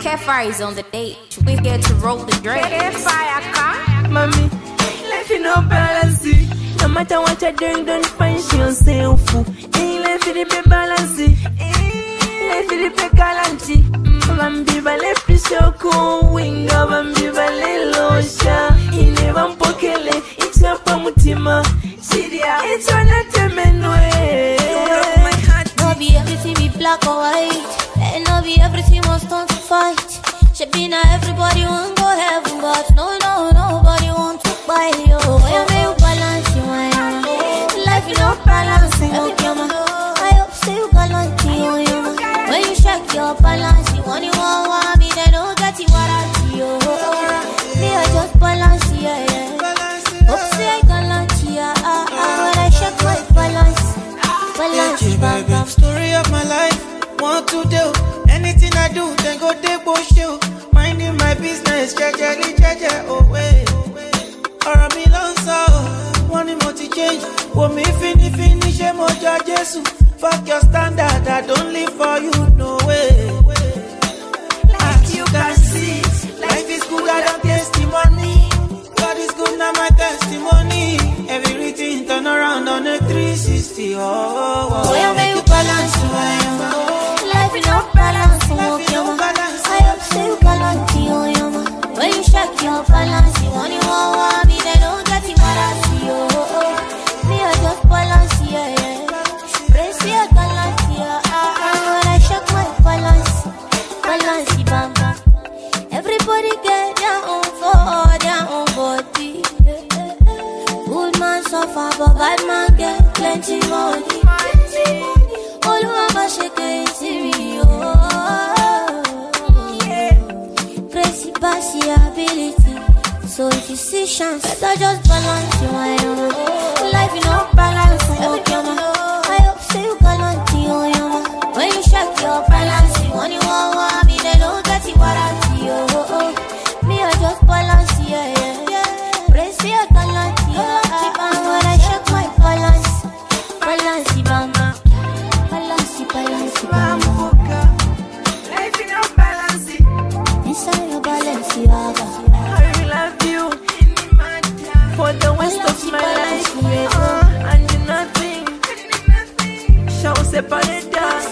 Campfire is on the date. We're here to roll the drink. Fire car, mommy. Life in no balance. No matter what you're doing, don't punch yourself. Ain't life in the balance. Life in the galanty. Bambiba le prisoko winga bambiba le losha. Ine bampokele ichapa mutima. Sidia it's on a temenwe. My heart. No be everything be black or white. And no be everything must turn to fight. She be now everybody want go heaven, but nobody want to buy you. Why may you balance you? Life is not balancing. I hope so you balance you. When you check your balance, you want me, they don't get you what I see you. Me I just balance, yeah. Hope say I balance, yeah. When I check my balance, baby. Story of my life. Want to do anything I do, then go take bullshit. Minding my business, jaja, oh wait. Or me long so, wanting more to change. Want me finish, moja Jesus. Fuck your standard, I don't live for you, no way. As you can see, life is good, I don't testimony. God is good, now my testimony. Everything turn around on a 360, oh. Where may you balance, life is not balance, I hope so you balance, you. When you check your balance, you want me, they don't get you what I see, oh. Me I just balance, yeah. Praise your balance, yeah. When I check my balance, bamba. Everybody get their own body. Good man suffer, but bad man get plenty money. All who are shaking serious. Crazy past ability. So if you see chance, better just balance your mind. Life is not balance, okay, I hope so you gallant, you. When you check your balance, you want me, they don't get you what I see, oh. Me I just balance, yeah. Praise your gallant, yeah. When I check my balance, bamba. Balance, bamba. Life in no balance. Inside your balance, yaga. I love you for the rest of my life. And you nothing shall separate us.